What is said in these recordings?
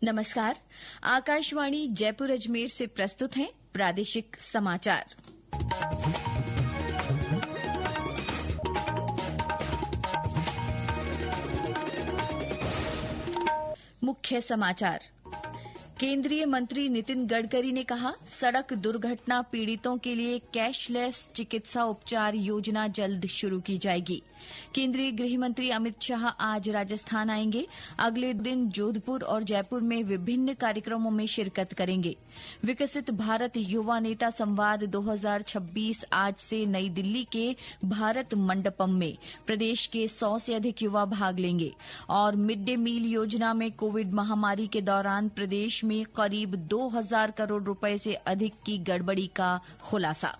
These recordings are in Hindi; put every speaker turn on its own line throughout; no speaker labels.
नमस्कार। आकाशवाणी जयपुर अजमेर से प्रस्तुत हैं प्रादेशिक समाचार। मुख्य समाचार। केंद्रीय मंत्री नितिन गडकरी ने कहा, सड़क दुर्घटना पीड़ितों के लिए कैशलेस चिकित्सा उपचार योजना जल्द शुरू की जाएगी। केंद्रीय गृह मंत्री अमित शाह आज राजस्थान आएंगे। अगले दिन जोधपुर और जयपुर में विभिन्न कार्यक्रमों में शिरकत करेंगे। विकसित भारत युवा नेता संवाद 2026 आज से नई दिल्ली के भारत मंडपम में प्रदेश के 100 से अधिक युवा भाग लेंगे। और मिड डे मील योजना में कोविड महामारी के दौरान प्रदेश में करीब 2000 करोड़ रुपए से अधिक की गड़बड़ी का खुलासा।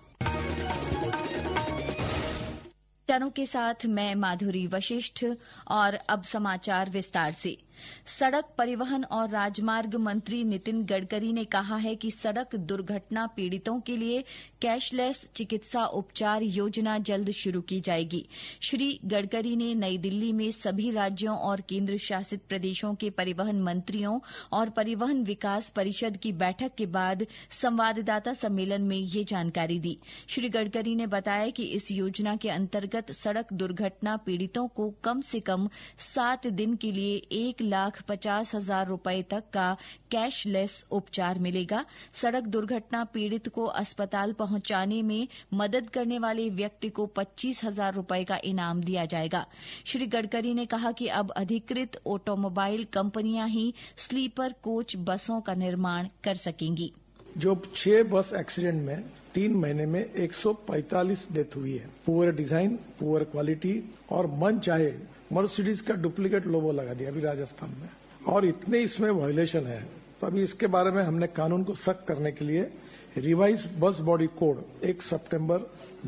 समाचारों के साथ मैं माधुरी वशिष्ठ और अब समाचार विस्तार से। सड़क परिवहन और राजमार्ग मंत्री नितिन गडकरी ने कहा है कि सड़क दुर्घटना पीड़ितों के लिए कैशलेस चिकित्सा उपचार योजना जल्द शुरू की जाएगी। श्री गडकरी ने नई दिल्ली में सभी राज्यों और केंद्र शासित प्रदेशों के परिवहन मंत्रियों और परिवहन विकास परिषद की बैठक के बाद संवाददाता सम्मेलन में ये जानकारी दी। श्री गडकरी ने बताया कि इस योजना के अंतर्गत सड़क दुर्घटना पीड़ितों को कम से कम 7 दिन के लिए 1,50,000 रुपए तक का कैशलेस उपचार मिलेगा। सड़क दुर्घटना पीड़ित को अस्पताल पहुंचाने में मदद करने वाले व्यक्ति को 25,000 रुपए का इनाम दिया जाएगा। श्री गडकरी ने कहा कि अब अधिकृत ऑटोमोबाइल कंपनियां ही स्लीपर कोच बसों का निर्माण कर सकेंगी।
जो 6 बस एक्सीडेंट में 3 महीने में 145 डेथ हुई है। पुअर डिजाइन, पुअर क्वालिटी और मन चाहे मर्सिडीज का डुप्लीकेट लोगो लगा दिया अभी राजस्थान में, और इतने इसमें वायलेशन है। तो अभी इसके बारे में हमने कानून को सख्त करने के लिए रिवाइज बस बॉडी कोड 1 सितंबर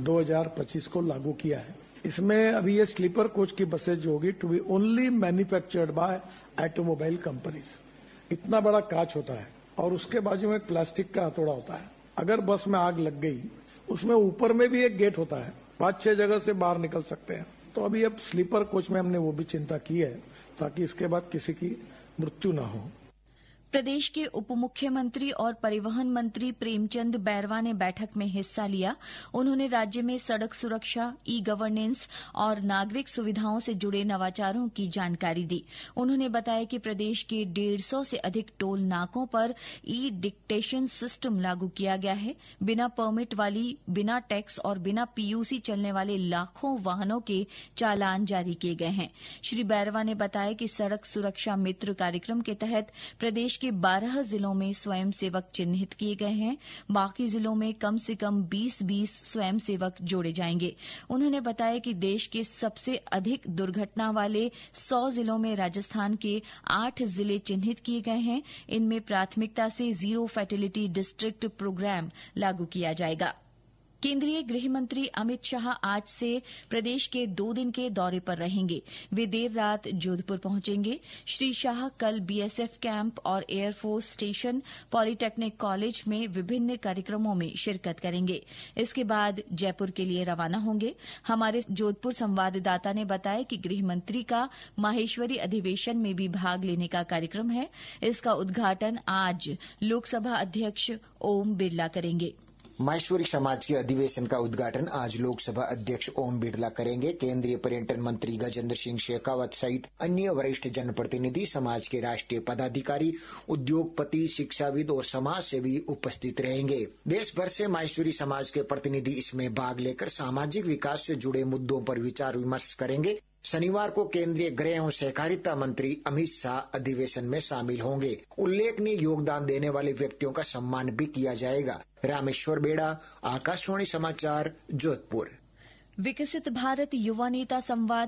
2025 को लागू किया है। इसमें अभी ये स्लीपर कोच की बसेज जो होगी to be only manufactured by automobile companies. इतना बड़ा कांच होता है और उसके बाजू में प्लास्टिक का हथौड़ा होता है। अगर बस में आग लग गई, उसमें ऊपर में भी एक गेट होता है, 5-6 जगह से बाहर निकल सकते हैं। तो अभी अब स्लीपर कोच में हमने वो भी चिंता की है ताकि इसके बाद किसी की मृत्यु न हो।
प्रदेश के उप मुख्यमंत्री और परिवहन मंत्री प्रेमचंद बैरवा ने बैठक में हिस्सा लिया। उन्होंने राज्य में सड़क सुरक्षा, ई गवर्नेंस और नागरिक सुविधाओं से जुड़े नवाचारों की जानकारी दी। उन्होंने बताया कि प्रदेश के 150 से अधिक टोल नाकों पर ई डिक्टेशन सिस्टम लागू किया गया है। बिना परमिट वाली, बिना टैक्स और बिना पीयूसी चलने वाले लाखों वाहनों के चालान जारी किए गए हैं। श्री बैरवा ने बताया कि सड़क सुरक्षा मित्र कार्यक्रम के तहत प्रदेश के 12 जिलों में स्वयंसेवक चिन्हित किए गए हैं। बाकी जिलों में कम से कम 20-20 स्वयंसेवक जोड़े जाएंगे। उन्होंने बताया कि देश के सबसे अधिक दुर्घटना वाले 100 जिलों में राजस्थान के 8 जिले चिन्हित किए गए हैं। इनमें प्राथमिकता से जीरो फैटेलिटी डिस्ट्रिक्ट प्रोग्राम लागू किया जाएगा। केंद्रीय गृह मंत्री अमित शाह आज से प्रदेश के 2 दिन के दौरे पर रहेंगे। वे देर रात जोधपुर पहुंचेंगे। श्री शाह कल बीएसएफ कैंप और एयरफोर्स स्टेशन, पॉलिटेक्निक कॉलेज में विभिन्न कार्यक्रमों में शिरकत करेंगे। इसके बाद जयपुर के लिए रवाना होंगे। हमारे जोधपुर संवाददाता ने बताया कि गृह मंत्री का माहेश्वरी अधिवेशन में भी भाग लेने का कार्यक्रम है। इसका उद्घाटन आज लोकसभा अध्यक्ष ओम बिरला करेंगे।
माहेश्वरी समाज के अधिवेशन का उद्घाटन आज लोकसभा अध्यक्ष ओम बिरला करेंगे। केंद्रीय पर्यटन मंत्री गजेंद्र सिंह शेखावत सहित अन्य वरिष्ठ जनप्रतिनिधि, समाज के राष्ट्रीय पदाधिकारी, उद्योगपति, शिक्षाविद और समाज सेवी उपस्थित रहेंगे। देश भर से माहेश्वरी समाज के प्रतिनिधि इसमें भाग लेकर सामाजिक विकास से जुड़े मुद्दों पर विचार विमर्श करेंगे। शनिवार को केंद्रीय गृह एवं सहकारिता मंत्री अमित शाह अधिवेशन में शामिल होंगे। उल्लेखनीय योगदान देने वाले व्यक्तियों का सम्मान भी किया जाएगा। रामेश्वर बेड़ा, आकाशवाणी समाचार, जोधपुर।
विकसित भारत युवा नेता संवाद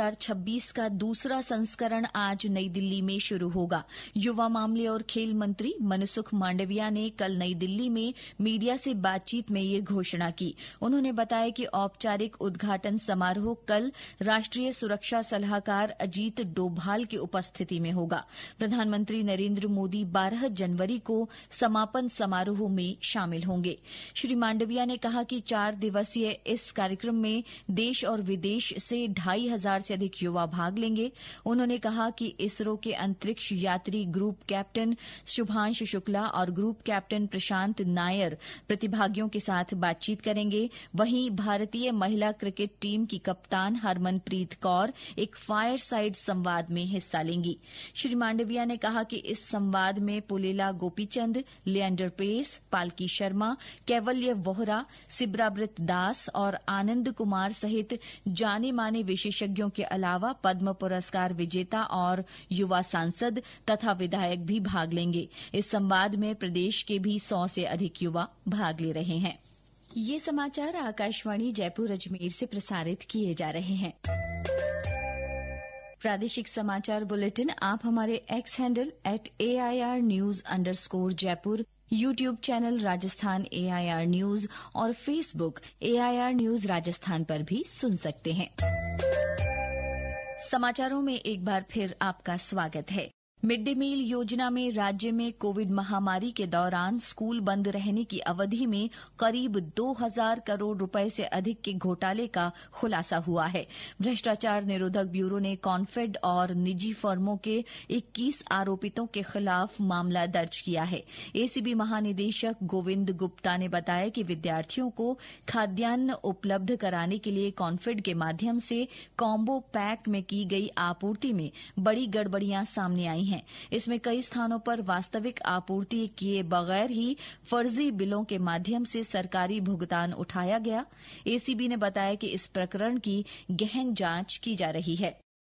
2026 का दूसरा संस्करण आज नई दिल्ली में शुरू होगा। युवा मामले और खेल मंत्री मनसुख मांडविया ने कल नई दिल्ली में मीडिया से बातचीत में ये घोषणा की। उन्होंने बताया कि औपचारिक उद्घाटन समारोह कल राष्ट्रीय सुरक्षा सलाहकार अजीत डोभाल की उपस्थिति में होगा। प्रधानमंत्री नरेंद्र मोदी 12 जनवरी को समापन समारोह में शामिल होंगे। श्री मांडविया ने कहा कि 4 दिवसीय इस कार्यक्रम में में देश और विदेश से 2500 से अधिक युवा भाग लेंगे। उन्होंने कहा कि इसरो के अंतरिक्ष यात्री ग्रुप कैप्टन शुभांशु शुक्ला और ग्रुप कैप्टन प्रशांत नायर प्रतिभागियों के साथ बातचीत करेंगे। वहीं भारतीय महिला क्रिकेट टीम की कप्तान हरमनप्रीत कौर एक फायर साइड संवाद में हिस्सा लेंगी। श्री मांडविया ने कहा कि इस संवाद में पुलेला गोपीचंद, लिएंडर पेस, पालकी शर्मा, कैवल्य वोहरा, सिब्राब्रत दास और आनंद कुमार सहित जाने माने विशेषज्ञों के अलावा पद्म पुरस्कार विजेता और युवा सांसद तथा विधायक भी भाग लेंगे। इस संवाद में प्रदेश के भी 100 से अधिक युवा भाग ले रहे हैं। ये समाचार आकाशवाणी जयपुर अजमेर से प्रसारित किए जा रहे हैं। प्रादेशिक समाचार बुलेटिन आप हमारे X handle @AIR News_ Jaipur, YouTube channel Rajasthan AIR news और फेसबुक AIR न्यूज राजस्थान पर भी सुन सकते हैं। समाचारों में एक बार फिर आपका स्वागत है। मिड डे मील योजना में राज्य में कोविड महामारी के दौरान स्कूल बंद रहने की अवधि में करीब 2000 करोड़ रुपए से अधिक के घोटाले का खुलासा हुआ है। भ्रष्टाचार निरोधक ब्यूरो ने कॉन्फेड और निजी फर्मों के 21 आरोपितों के खिलाफ मामला दर्ज किया है। एसीबी महानिदेशक गोविंद गुप्ता ने बताया कि विद्यार्थियों को खाद्यान्न उपलब्ध कराने के लिए कॉन्फेड के माध्यम से कॉम्बो पैक में की गई आपूर्ति में बड़ी गड़बड़ियां सामने आई हैं। इसमें कई स्थानों पर वास्तविक आपूर्ति किए बगैर ही फर्जी बिलों के माध्यम से सरकारी भुगतान उठाया गया। एसीबी ने बताया कि इस प्रकरण की गहन जांच की जा रही है।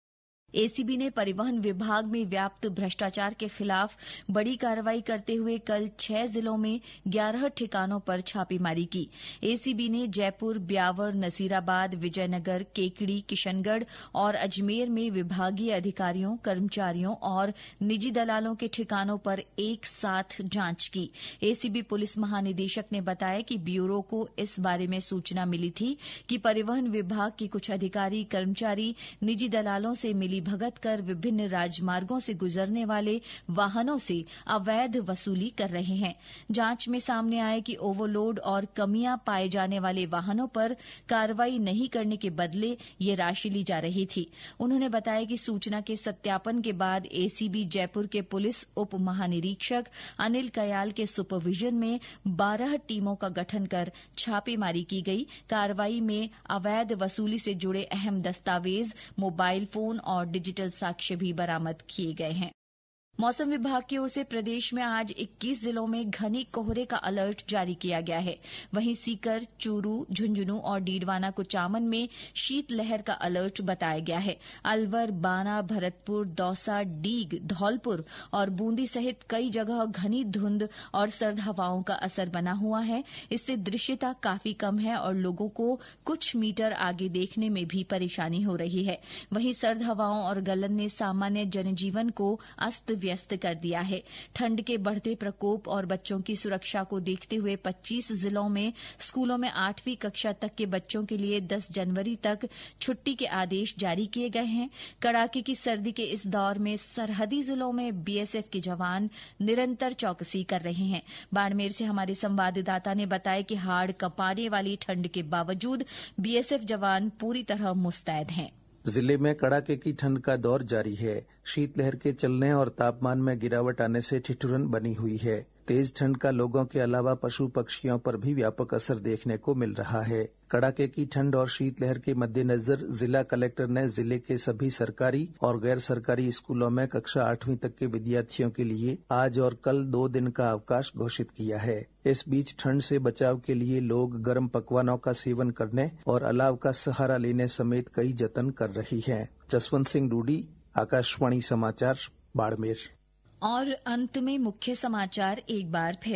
एसीबी ने परिवहन विभाग में व्याप्त भ्रष्टाचार के खिलाफ बड़ी कार्रवाई करते हुए कल 6 जिलों में 11 ठिकानों पर छापेमारी की। एसीबी ने जयपुर, ब्यावर, नसीराबाद, विजयनगर, केकड़ी, किशनगढ़ और अजमेर में विभागीय अधिकारियों, कर्मचारियों और निजी दलालों के ठिकानों पर एक साथ जांच की। एसीबी पुलिस महानिदेशक ने बताया कि ब्यूरो को इस बारे में सूचना मिली थी कि परिवहन विभाग के कुछ अधिकारी, कर्मचारी निजी दलालों से मिली भगत कर विभिन्न राजमार्गों से गुजरने वाले वाहनों से अवैध वसूली कर रहे हैं। जांच में सामने आया कि ओवरलोड और कमियां पाए जाने वाले वाहनों पर कार्रवाई नहीं करने के बदले ये राशि ली जा रही थी। उन्होंने बताया कि सूचना के सत्यापन के बाद एसीबी जयपुर के पुलिस उप महानिरीक्षक अनिल कयाल के सुपरविजन में 12 टीमों का गठन कर छापेमारी की गई। कार्रवाई में अवैध वसूली से जुड़े अहम दस्तावेज, मोबाइल फोन और डिजिटल साक्ष्य भी बरामद किए गए हैं। मौसम विभाग की ओर से प्रदेश में आज 21 जिलों में घने कोहरे का अलर्ट जारी किया गया है। वहीं सीकर, चूरू, झुंझुनू और डीडवाना कुचामन में शीतलहर का अलर्ट बताया गया है। अलवर, बाना, भरतपुर, दौसा, डीग, धौलपुर और बूंदी सहित कई जगह घनी धुंध और सर्द हवाओं का असर बना हुआ है। इससे दृश्यता काफी कम है और लोगों को कुछ मीटर आगे देखने में भी परेशानी हो रही है। वहीं सर्द हवाओं और गलन ने सामान्य जनजीवन को अस्त व्यस्त कर दिया है। ठंड के बढ़ते प्रकोप और बच्चों की सुरक्षा को देखते हुए 25 जिलों में स्कूलों में 8वीं कक्षा तक के बच्चों के लिए 10 जनवरी तक छुट्टी के आदेश जारी किए गए हैं। कड़ाके की सर्दी के इस दौर में सरहदी जिलों में बीएसएफ के जवान निरंतर चौकसी कर रहे हैं। बाड़मेर से हमारे संवाददाता ने बताया कि हाड़ कंपाने वाली ठंड के बावजूद बीएसएफ जवान पूरी तरह मुस्तैद हैं।
जिले में कड़ाके की ठंड का दौर जारी है। शीतलहर के चलने और तापमान में गिरावट आने से ठिठुरन बनी हुई है। तेज ठंड का लोगों के अलावा पशु पक्षियों पर भी व्यापक असर देखने को मिल रहा है। कड़ाके की ठंड और शीतलहर के मद्देनजर जिला कलेक्टर ने जिले के सभी सरकारी और गैर सरकारी स्कूलों में कक्षा 8वीं तक के विद्यार्थियों के लिए आज और कल 2 दिन का अवकाश घोषित किया है। इस बीच ठंड से बचाव के लिए लोग गर्म पकवानों का सेवन करने और अलाव का सहारा लेने समेत कई जतन कर रही हैं। जसवंत सिंह डूडी, आकाशवाणी समाचार, बाड़मेर।
और अंत में मुख्य समाचार एक बार फिर।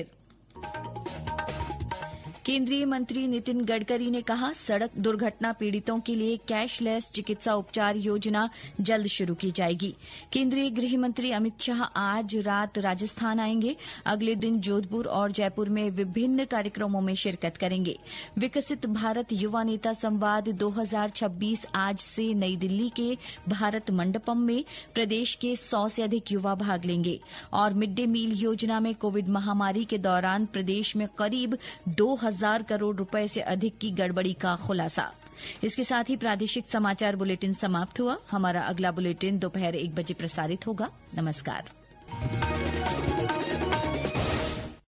केंद्रीय मंत्री नितिन गडकरी ने कहा, सड़क दुर्घटना पीड़ितों के लिए कैशलेस चिकित्सा उपचार योजना जल्द शुरू की जाएगी। केंद्रीय गृह मंत्री अमित शाह आज रात राजस्थान आएंगे। अगले दिन जोधपुर और जयपुर में विभिन्न कार्यक्रमों में शिरकत करेंगे। विकसित भारत युवा नेता संवाद 2026 आज से नई दिल्ली के भारत मंडपम में प्रदेश के 100 से अधिक युवा भाग लेंगे। और मिड डे मील योजना में कोविड महामारी के दौरान प्रदेश में करीब 2000 करोड़ रुपए से अधिक की गड़बड़ी का खुलासा। इसके साथ ही प्रादेशिक समाचार बुलेटिन समाप्त हुआ। हमारा अगला बुलेटिन दोपहर 1 बजे प्रसारित होगा। नमस्कार।